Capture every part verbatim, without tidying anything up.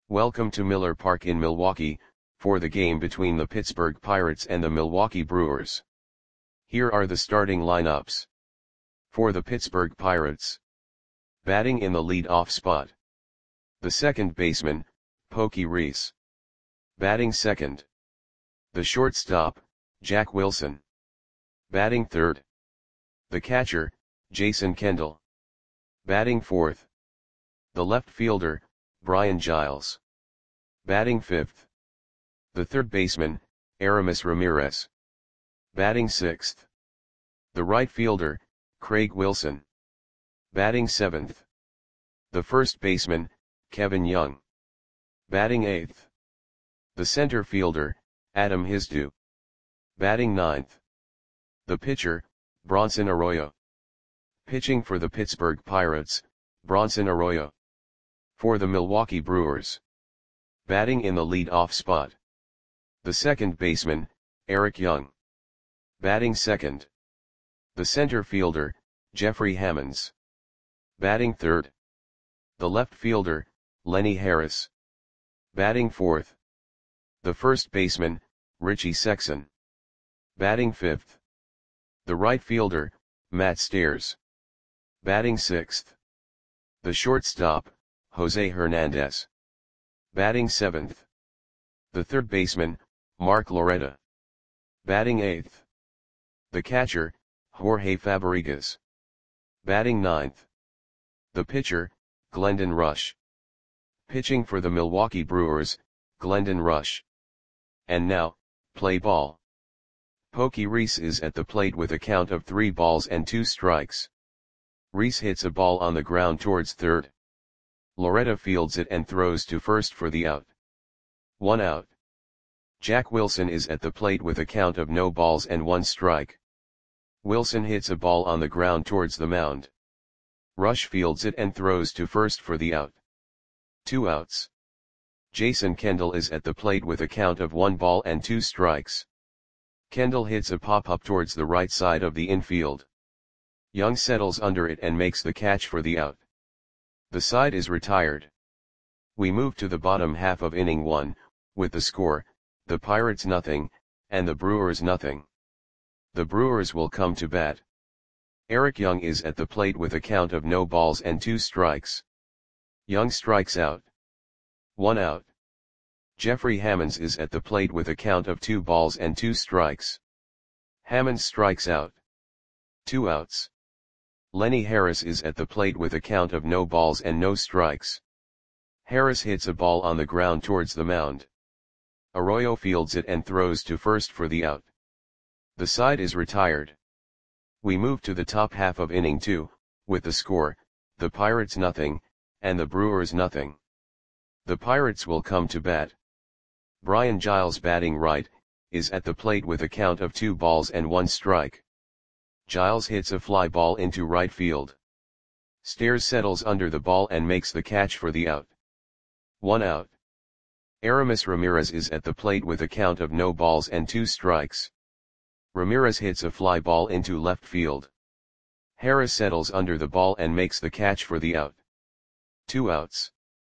Welcome to Miller Park in Milwaukee, for the game between the Pittsburgh Pirates and the Milwaukee Brewers. Here are the starting lineups. For the Pittsburgh Pirates. Batting in the lead-off spot. The second baseman, Pokey Reese. Batting second. The shortstop, Jack Wilson. Batting third. The catcher, Jason Kendall. Batting fourth. The left fielder, Brian Giles. Batting fifth. The third baseman, Aramis Ramirez. Batting sixth. The right fielder, Craig Wilson. Batting seventh. The first baseman, Kevin Young. Batting eighth. The center fielder, Adam Hizdu. Batting ninth. The pitcher, Bronson Arroyo. Pitching for the Pittsburgh Pirates, Bronson Arroyo. For the Milwaukee Brewers. Batting in the lead-off spot. The second baseman, Eric Young. Batting second. The center fielder, Jeffrey Hammonds. Batting third. The left fielder, Lenny Harris. Batting fourth. The first baseman, Richie Sexson. Batting fifth. The right fielder, Matt Stairs. Batting sixth. The shortstop, Jose Hernandez. Batting seventh. The third baseman, Mark Loretta. Batting eighth. The catcher, Jorge Fabregas. Batting ninth. The pitcher, Glendon Rush. Pitching for the Milwaukee Brewers, Glendon Rush. And now, play ball. Pokey Reese is at the plate with a count of three balls and two strikes. Reese hits a ball on the ground towards third. Loretta fields it and throws to first for the out. One out. Jack Wilson is at the plate with a count of no balls and one strike. Wilson hits a ball on the ground towards the mound. Rush fields it and throws to first for the out. Two outs. Jason Kendall is at the plate with a count of one ball and two strikes. Kendall hits a pop-up towards the right side of the infield. Young settles under it and makes the catch for the out. The side is retired. We move to the bottom half of inning one, with the score, the Pirates nothing, and the Brewers nothing. The Brewers will come to bat. Eric Young is at the plate with a count of no balls and two strikes. Young strikes out. One out. Jeffrey Hammonds is at the plate with a count of two balls and two strikes. Hammonds strikes out. Two outs. Lenny Harris is at the plate with a count of no balls and no strikes. Harris hits a ball on the ground towards the mound. Arroyo fields it and throws to first for the out. The side is retired. We move to the top half of inning two, with the score, the Pirates nothing, and the Brewers nothing. The Pirates will come to bat. Brian Giles, batting right, is at the plate with a count of two balls and one strike. Giles hits a fly ball into right field. Stairs settles under the ball and makes the catch for the out. One out. Aramis Ramirez is at the plate with a count of no balls and two strikes. Ramirez hits a fly ball into left field. Harris settles under the ball and makes the catch for the out. Two outs.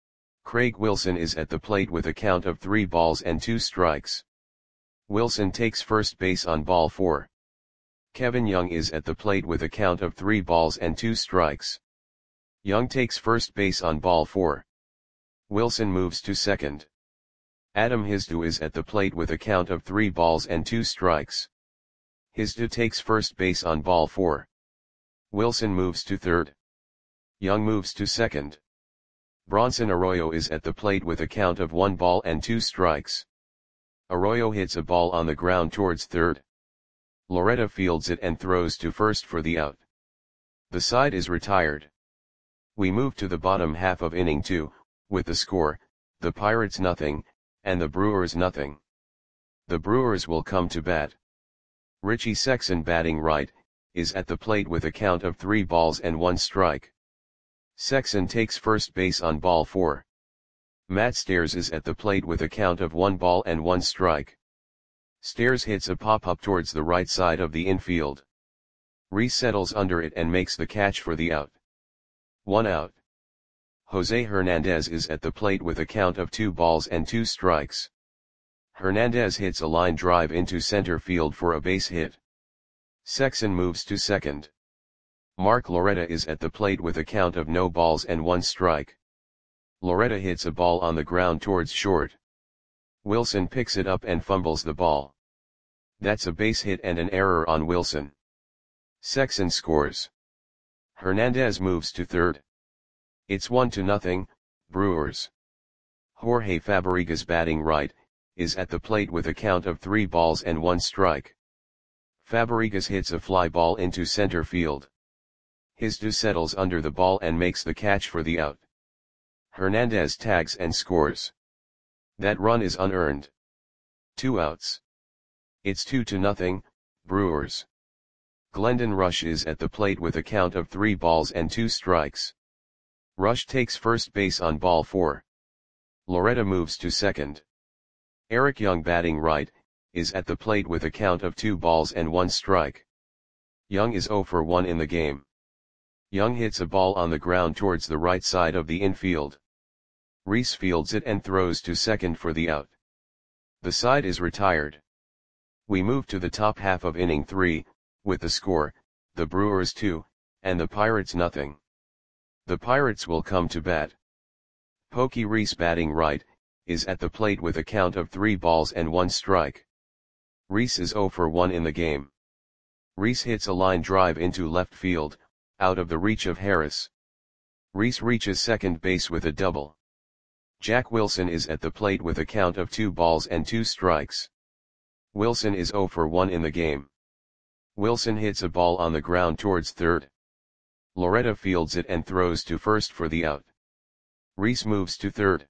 Craig Wilson is at the plate with a count of three balls and two strikes. Wilson takes first base on ball four. Kevin Young is at the plate with a count of three balls and two strikes. Young takes first base on ball four. Wilson moves to second. Adam Hizdu is at the plate with a count of three balls and two strikes. Hizdu takes first base on ball four. Wilson moves to third. Young moves to second. Bronson Arroyo is at the plate with a count of one ball and two strikes. Arroyo hits a ball on the ground towards third. Loretta fields it and throws to first for the out. The side is retired. We move to the bottom half of inning two, with the score, the Pirates nothing, and the Brewers nothing. The Brewers will come to bat. Richie Sexson, batting right, is at the plate with a count of three balls and one strike. Sexson takes first base on ball four. Matt Stairs is at the plate with a count of one ball and one strike. Stairs hits a pop-up towards the right side of the infield. Reese settles under it and makes the catch for the out. One out. Jose Hernandez is at the plate with a count of two balls and two strikes. Hernandez hits a line drive into center field for a base hit. Sexson moves to second. Mark Loretta is at the plate with a count of no balls and one strike. Loretta hits a ball on the ground towards short. Wilson picks it up and fumbles the ball. That's a base hit and an error on Wilson. Sexson scores. Hernandez moves to third. It's one to nothing, Brewers. Jorge Fabregas, batting right, is at the plate with a count of three balls and one strike. Fabregas hits a fly ball into center field. Hizdu settles under the ball and makes the catch for the out. Hernandez tags and scores. That run is unearned. Two outs. It's two to nothing, Brewers. Glendon Rush is at the plate with a count of three balls and two strikes. Rush takes first base on ball four. Loretta moves to second. Eric Young, batting right, is at the plate with a count of two balls and one strike. Young is oh for one in the game. Young hits a ball on the ground towards the right side of the infield. Reese fields it and throws to second for the out. The side is retired. We move to the top half of inning three, with the score, the Brewers two, and the Pirates nothing. The Pirates will come to bat. Pokey Reese, batting right, is at the plate with a count of three balls and one strike. Reese is oh for one in the game. Reese hits a line drive into left field, out of the reach of Harris. Reese reaches second base with a double. Jack Wilson is at the plate with a count of two balls and two strikes. Wilson is oh for one in the game. Wilson hits a ball on the ground towards third. Loretta fields it and throws to first for the out. Reese moves to third.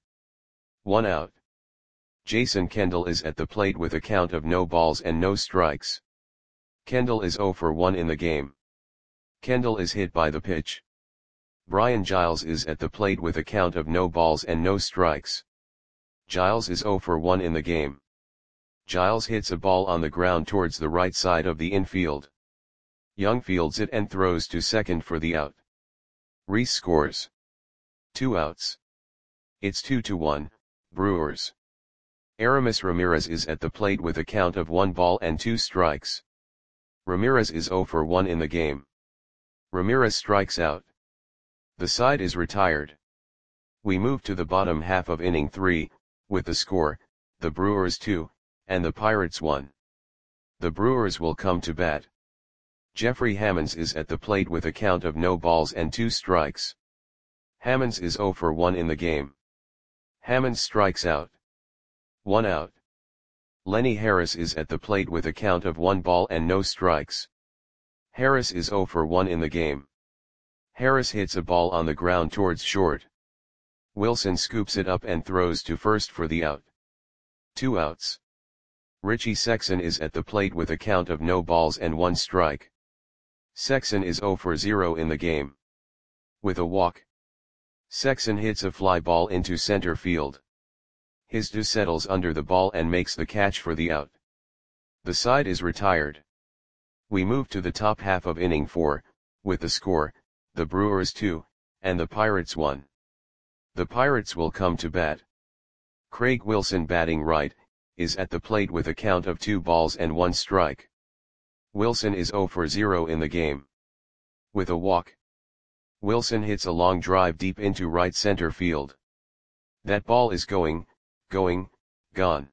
One out. Jason Kendall is at the plate with a count of no balls and no strikes. Kendall is oh for one in the game. Kendall is hit by the pitch. Brian Giles is at the plate with a count of no balls and no strikes. Giles is oh for one in the game. Giles hits a ball on the ground towards the right side of the infield. Young fields it and throws to second for the out. Reese scores. Two outs. It's two to one, Brewers. Aramis Ramirez is at the plate with a count of one ball and two strikes. Ramirez is oh for one in the game. Ramirez strikes out. The side is retired. We move to the bottom half of inning three, with the score, the Brewers two, and the Pirates one. The Brewers will come to bat. Jeffrey Hammonds is at the plate with a count of no balls and two strikes. Hammonds is oh for one in the game. Hammonds strikes out. One out. Lenny Harris is at the plate with a count of one ball and no strikes. Harris is oh for one in the game. Harris hits a ball on the ground towards short. Wilson scoops it up and throws to first for the out. Two outs. Richie Sexson is at the plate with a count of no balls and one strike. Sexson is oh for zero in the game. With a walk. Sexson hits a fly ball into center field. Hizdu settles under the ball and makes the catch for the out. The side is retired. We move to the top half of inning four, with the score, the Brewers two, and the Pirates one. The Pirates will come to bat. Craig Wilson, batting right, is at the plate with a count of two balls and one strike. Wilson is oh for zero in the game. With a walk. Wilson hits a long drive deep into right center field. That ball is going, going, gone.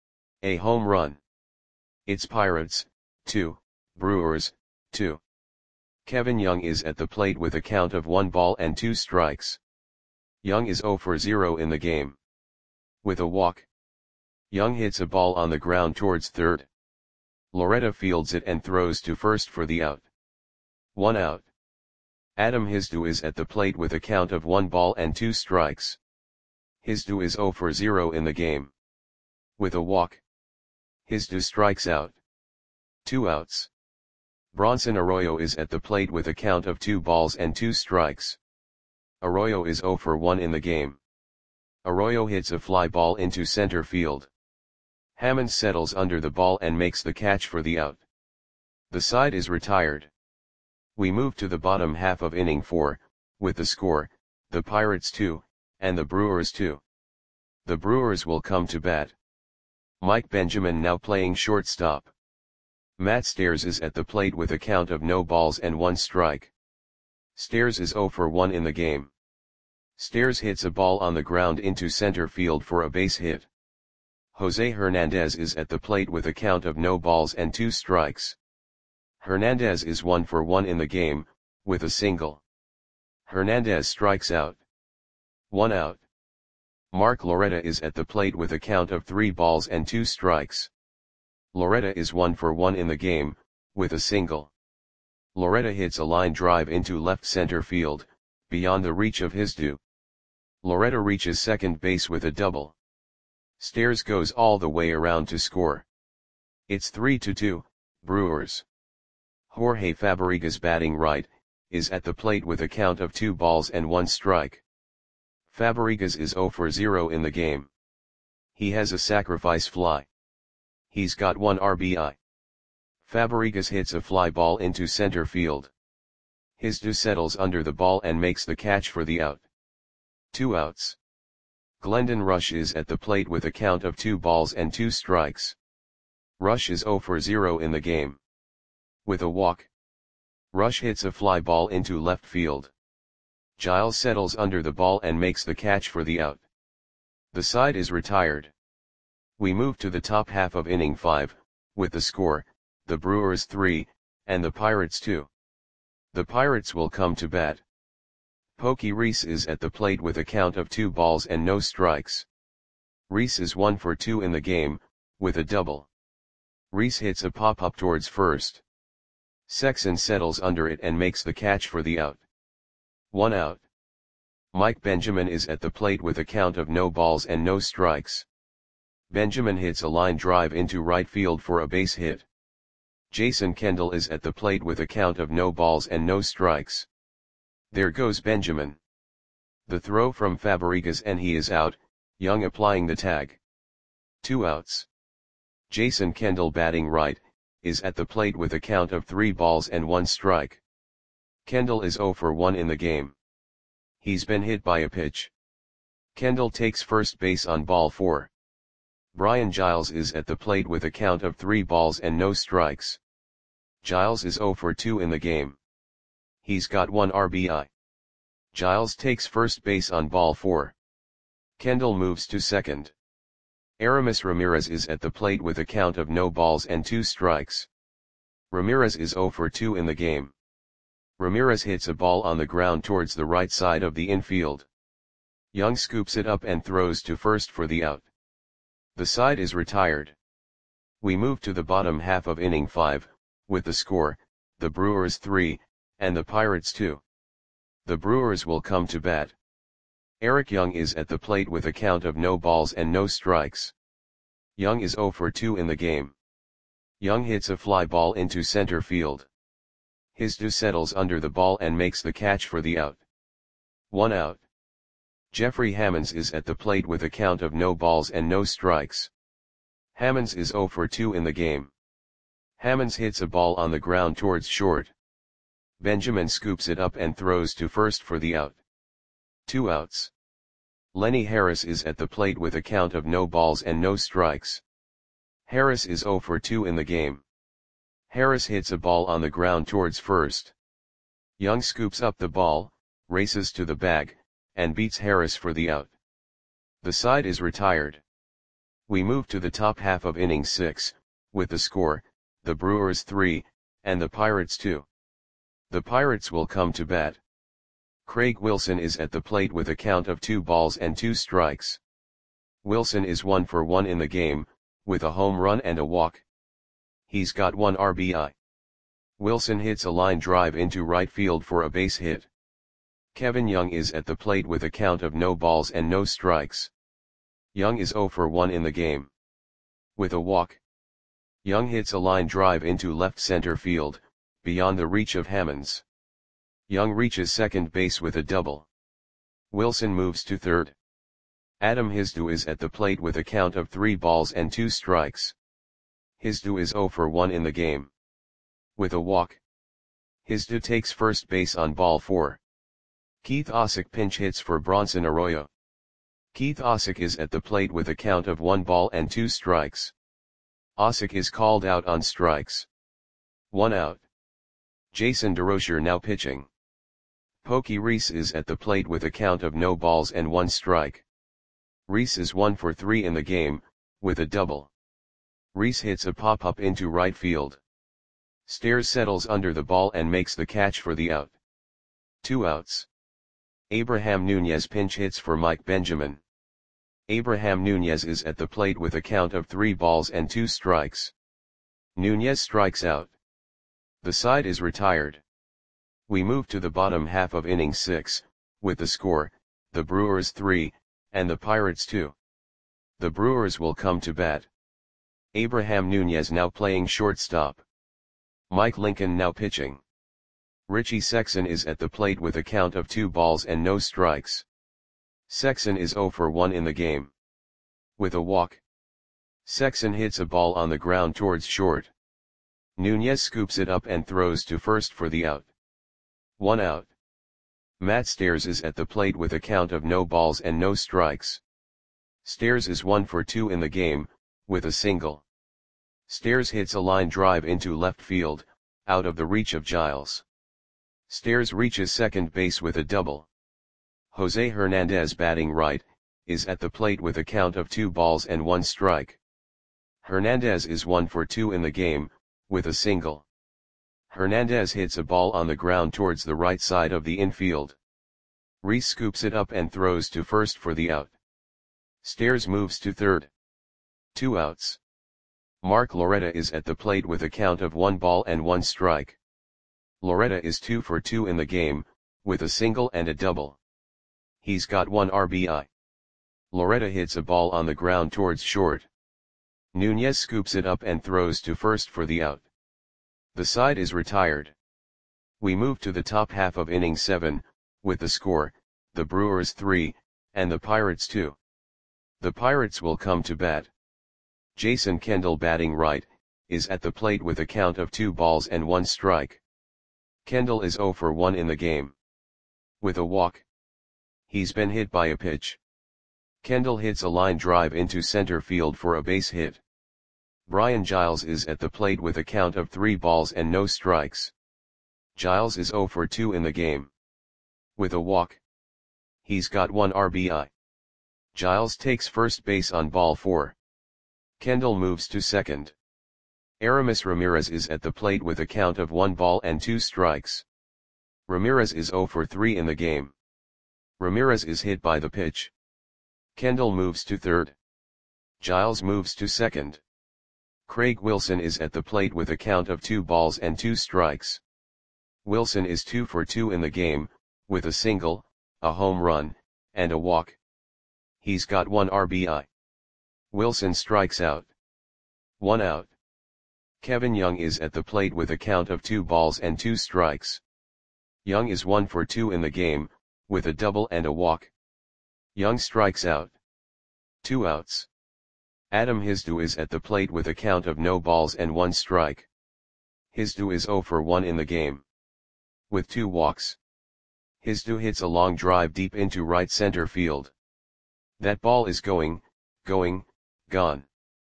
A home run. It's Pirates, two, Brewers, two. Kevin Young is at the plate with a count of one ball and two strikes. Young is oh for zero in the game. With a walk. Young hits a ball on the ground towards third. Loretta fields it and throws to first for the out. One out. Adam Hizdu is at the plate with a count of one ball and two strikes. Hizdu is oh for zero in the game. With a walk. Hizdu strikes out. Two outs. Bronson Arroyo is at the plate with a count of two balls and two strikes. Arroyo is oh for one in the game. Arroyo hits a fly ball into center field. Hammond settles under the ball and makes the catch for the out. The side is retired. We move to the bottom half of inning four, with the score, the Pirates two, and the Brewers two. The Brewers will come to bat. Mike Benjamin now playing shortstop. Matt Stairs is at the plate with a count of no balls and one strike. Stairs is zero for one in the game. Stairs hits a ball on the ground into center field for a base hit. Jose Hernandez is at the plate with a count of no balls and two strikes. Hernandez is one for one in the game, with a single. Hernandez strikes out. One out. Mark Loretta is at the plate with a count of three balls and two strikes. Loretta is one for one in the game, with a single. Loretta hits a line drive into left center field, beyond the reach of Hizdu. Loretta reaches second base with a double. Stairs goes all the way around to score. It's three to two, Brewers. Jorge Fabregas, batting right, is at the plate with a count of two balls and one strike. Fabregas is zero for zero in the game. He has a sacrifice fly. He's got one R B I. Fabregas hits a fly ball into center field. Hizdu settles under the ball and makes the catch for the out. Two outs. Glendon Rush is at the plate with a count of two balls and two strikes. Rush is zero for zero in the game. With a walk. Rush hits a fly ball into left field. Giles settles under the ball and makes the catch for the out. The side is retired. We move to the top half of inning five, with the score, the Brewers three, and the Pirates two. The Pirates will come to bat. Pokey Reese is at the plate with a count of two balls and no strikes. Reese is one for two in the game, with a double. Reese hits a pop-up towards first. Sexton settles under it and makes the catch for the out. One out. Mike Benjamin is at the plate with a count of no balls and no strikes. Benjamin hits a line drive into right field for a base hit. Jason Kendall is at the plate with a count of no balls and no strikes. There goes Benjamin. The throw from Fabregas and he is out, Young applying the tag. Two outs. Jason Kendall, batting right, is at the plate with a count of three balls and one strike. Kendall is zero for one in the game. He's been hit by a pitch. Kendall takes first base on ball four. Brian Giles is at the plate with a count of three balls and no strikes. Giles is zero for two in the game. He's got one R B I. Giles takes first base on ball four. Kendall moves to second. Aramis Ramirez is at the plate with a count of no balls and two strikes. Ramirez is zero for two in the game. Ramirez hits a ball on the ground towards the right side of the infield. Young scoops it up and throws to first for the out. The side is retired. We move to the bottom half of inning five, with the score, the Brewers three, and the Pirates two. The Brewers will come to bat. Eric Young is at the plate with a count of no balls and no strikes. Young is zero for two in the game. Young hits a fly ball into center field. Hizdu settles under the ball and makes the catch for the out. One out. Jeffrey Hammonds is at the plate with a count of no balls and no strikes. Hammonds is zero for two in the game. Hammonds hits a ball on the ground towards short. Benjamin scoops it up and throws to first for the out. Two outs. Lenny Harris is at the plate with a count of no balls and no strikes. Harris is zero for two in the game. Harris hits a ball on the ground towards first. Young scoops up the ball, races to the bag, and beats Harris for the out. The side is retired. We move to the top half of inning six, with the score, the Brewers three, and the Pirates two. The Pirates will come to bat. Craig Wilson is at the plate with a count of two balls and two strikes. Wilson is one for one in the game, with a home run and a walk. He's got one R B I. Wilson hits a line drive into right field for a base hit. Kevin Young is at the plate with a count of no balls and no strikes. Young is zero for one in the game. With a walk. Young hits a line drive into left center field, beyond the reach of Hammonds. Young reaches second base with a double. Wilson moves to third. Adam Hizdu is at the plate with a count of three balls and two strikes. Hizdu is zero for one in the game. With a walk. Hizdu takes first base on ball four. Keith Osick pinch hits for Bronson Arroyo. Keith Osick is at the plate with a count of one ball and two strikes. Osick is called out on strikes. One out. Jason DeRocher now pitching. Pokey Reese is at the plate with a count of no balls and one strike. Reese is one for three in the game, with a double. Reese hits a pop-up into right field. Stairs settles under the ball and makes the catch for the out. Two outs. Abraham Nunez pinch hits for Mike Benjamin. Abraham Nunez is at the plate with a count of three balls and two strikes. Nunez strikes out. The side is retired. We move to the bottom half of inning six, with the score, the Brewers three, and the Pirates two. The Brewers will come to bat. Abraham Nunez now playing shortstop. Mike Lincoln now pitching. Richie Sexson is at the plate with a count of two balls and no strikes. Sexson is zero for one in the game. With a walk. Sexson hits a ball on the ground towards short. Nunez scoops it up and throws to first for the out. One out. Matt Stairs is at the plate with a count of no balls and no strikes. Stairs is one for two in the game, with a single. Stairs hits a line drive into left field, out of the reach of Giles. Stairs reaches second base with a double. Jose Hernandez batting right, is at the plate with a count of two balls and one strike. Hernandez is one for two in the game, with a single. Hernandez hits a ball on the ground towards the right side of the infield. Reese scoops it up and throws to first for the out. Stairs moves to third. Two outs. Mark Loretta is at the plate with a count of one ball and one strike. Loretta is two for two in the game, with a single and a double. He's got one R B I. Loretta hits a ball on the ground towards short. Nunez scoops it up and throws to first for the out. The side is retired. We move to the top half of inning seven, with the score, the Brewers three, and the Pirates two. The Pirates will come to bat. Jason Kendall batting right, is at the plate with a count of two balls and one strike. Kendall is zero for one in the game. With a walk. He's been hit by a pitch. Kendall hits a line drive into center field for a base hit. Brian Giles is at the plate with a count of three balls and no strikes. Giles is zero for two in the game. With a walk. He's got one R B I. Giles takes first base on ball four. Kendall moves to second. Aramis Ramirez is at the plate with a count of one ball and two strikes. Ramirez is zero for three in the game. Ramirez is hit by the pitch. Kendall moves to third. Giles moves to second. Craig Wilson is at the plate with a count of two balls and two strikes. Wilson is two for two in the game, with a single, a home run, and a walk. He's got one R B I. Wilson strikes out. One out. Kevin Young is at the plate with a count of two balls and two strikes. Young is one for two in the game, with a double and a walk. Young strikes out. Two outs. Adam Hizdu is at the plate with a count of no balls and one strike. Hizdu is zero for one in the game. With two walks. Hizdu hits a long drive deep into right center field. That ball is going, going, gone.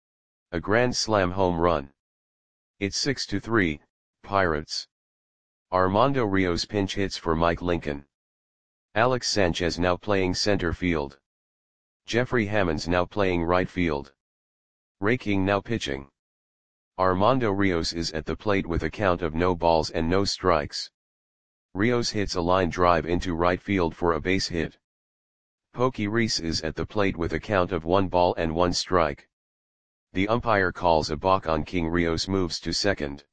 A grand slam home run. It's six to three, Pirates. Armando Rios pinch hits for Mike Lincoln. Alex Sanchez now playing center field. Jeffrey Hammonds now playing right field. Ray King now pitching. Armando Rios is at the plate with a count of no balls and no strikes. Rios hits a line drive into right field for a base hit. Pokey Reese is at the plate with a count of one ball and one strike. The umpire calls a balk on King. Rios moves to second.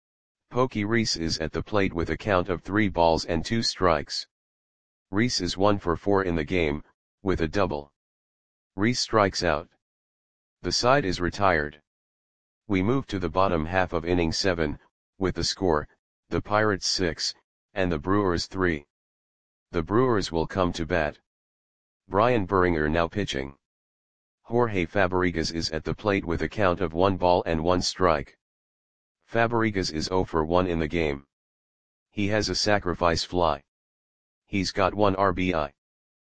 Pokey Reese is at the plate with a count of three balls and two strikes. Reese is one for four in the game, with a double. Reese strikes out. The side is retired. We move to the bottom half of inning seven, with the score, the Pirates six, and the Brewers three. The Brewers will come to bat. Brian Buringer now pitching. Jorge Fabregas is at the plate with a count of one ball and one strike. Fabregas is zero for one in the game. He has a sacrifice fly. He's got one R B I.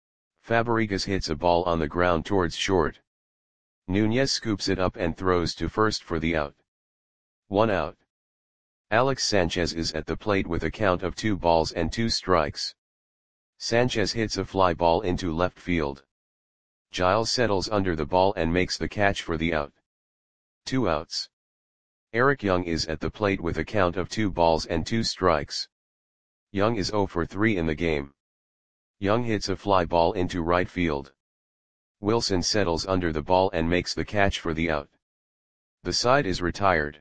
Fabregas hits a ball on the ground towards short. Nunez scoops it up and throws to first for the out. One out. Alex Sanchez is at the plate with a count of two balls and two strikes. Sanchez hits a fly ball into left field. Giles settles under the ball and makes the catch for the out. Two outs. Eric Young is at the plate with a count of two balls and two strikes. Young is zero for three in the game. Young hits a fly ball into right field. Wilson settles under the ball and makes the catch for the out. The side is retired.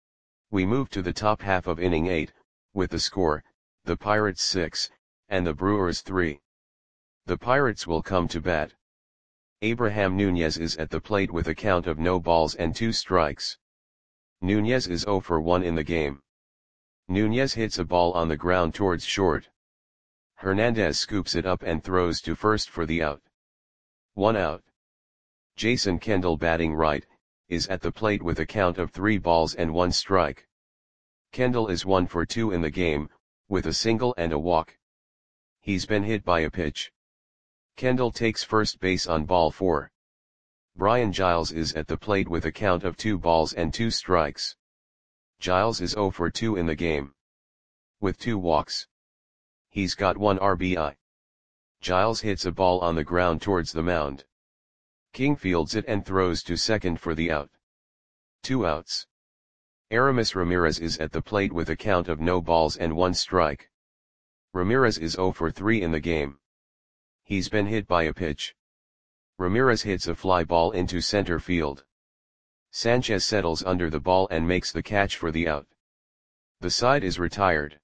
We move to the top half of inning eight, with the score, the Pirates six, and the Brewers three. The Pirates will come to bat. Abraham Nunez is at the plate with a count of no balls and two strikes. Nunez is zero for one in the game. Nunez hits a ball on the ground towards short. Hernandez scoops it up and throws to first for the out. One out. Jason Kendall, batting right, is at the plate with a count of three balls and one strike. Kendall is one for two in the game, with a single and a walk. He's been hit by a pitch. Kendall takes first base on ball four. Brian Giles is at the plate with a count of two balls and two strikes. Giles is zero for two in the game, with two walks. He's got one R B I. Giles hits a ball on the ground towards the mound. King fields it and throws to second for the out. Two outs. Aramis Ramirez is at the plate with a count of no balls and one strike. Ramirez is zero for three in the game. He's been hit by a pitch. Ramirez hits a fly ball into center field. Sanchez settles under the ball and makes the catch for the out. The side is retired.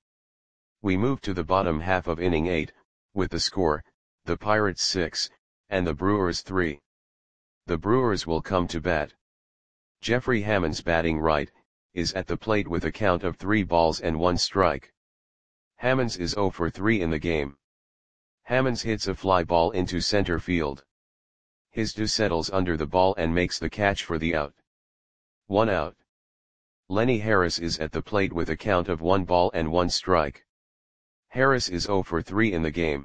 We move to the bottom half of inning eight, with the score, the Pirates six, and the Brewers three. The Brewers will come to bat. Jeffrey Hammonds, batting right, is at the plate with a count of three balls and one strike. Hammonds is zero for three in the game. Hammonds hits a fly ball into center field. Hizdu settles under the ball and makes the catch for the out. One out. Lenny Harris is at the plate with a count of one ball and one strike. Harris is zero for three in the game.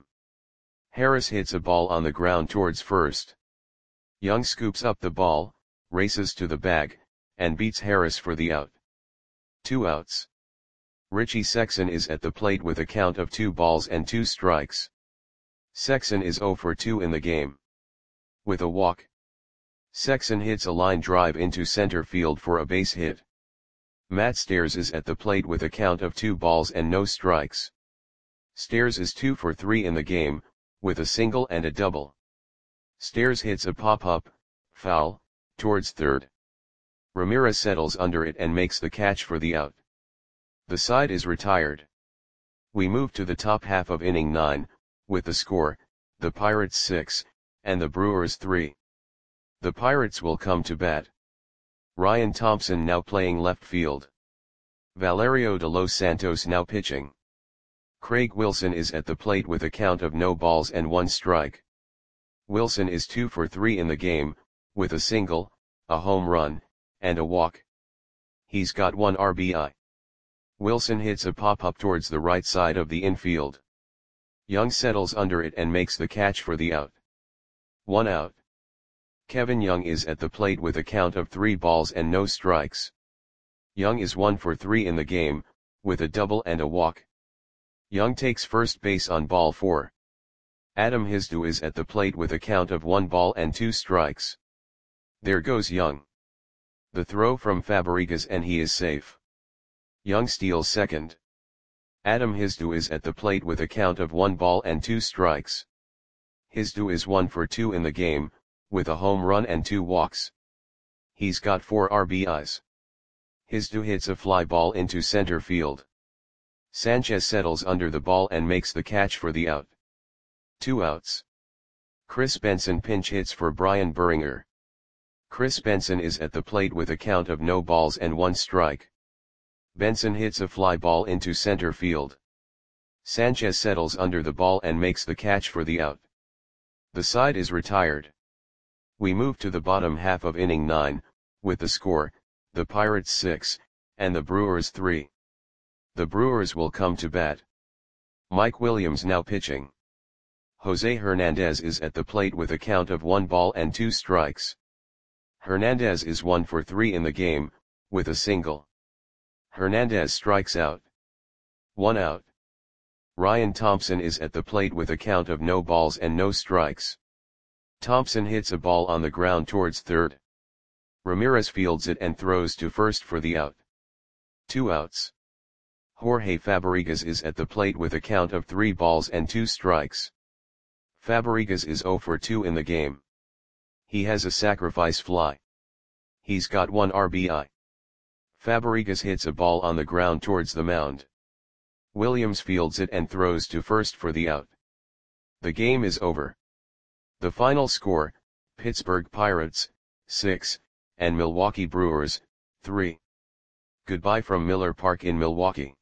Harris hits a ball on the ground towards first. Young scoops up the ball, races to the bag, and beats Harris for the out. Two outs. Richie Sexson is at the plate with a count of two balls and two strikes. Sexson is zero for two in the game, with a walk. Sexson hits a line drive into center field for a base hit. Matt Stairs is at the plate with a count of two balls and no strikes. Stairs is two for three in the game, with a single and a double. Stairs hits a pop-up, foul, towards third. Ramirez settles under it and makes the catch for the out. The side is retired. We move to the top half of inning nine, with the score, the Pirates six, and the Brewers three. The Pirates will come to bat. Ryan Thompson now playing left field. Valerio de los Santos now pitching. Craig Wilson is at the plate with a count of no balls and one strike. Wilson is two for three in the game, with a single, a home run, and a walk. He's got one R B I. Wilson hits a pop-up towards the right side of the infield. Young settles under it and makes the catch for the out. One out. Kevin Young is at the plate with a count of three balls and no strikes. Young is one for three in the game, with a double and a walk. Young takes first base on ball four. Adam Hizdu is at the plate with a count of one ball and two strikes. There goes Young. The throw from Fabregas and he is safe. Young steals second. Adam Hizdu is at the plate with a count of one ball and two strikes. Hizdu is one for two in the game, with a home run and two walks. He's got four R B Is. Hizdu hits a fly ball into center field. Sanchez settles under the ball and makes the catch for the out. Two outs. Chris Benson pinch hits for Brian Buringer. Chris Benson is at the plate with a count of no balls and one strike. Benson hits a fly ball into center field. Sanchez settles under the ball and makes the catch for the out. The side is retired. We move to the bottom half of inning nine, with the score, the Pirates six, and the Brewers three. The Brewers will come to bat. Mike Williams now pitching. Jose Hernandez is at the plate with a count of one ball and two strikes. Hernandez is one for three in the game, with a single. Hernandez strikes out. One out. Ryan Thompson is at the plate with a count of no balls and no strikes. Thompson hits a ball on the ground towards third. Ramirez fields it and throws to first for the out. Two outs. Jorge Fabregas is at the plate with a count of three balls and two strikes. Fabregas is zero for two in the game. He has a sacrifice fly. He's got one R B I. Fabregas hits a ball on the ground towards the mound. Williams fields it and throws to first for the out. The game is over. The final score, Pittsburgh Pirates, six, and Milwaukee Brewers, three. Goodbye from Miller Park in Milwaukee.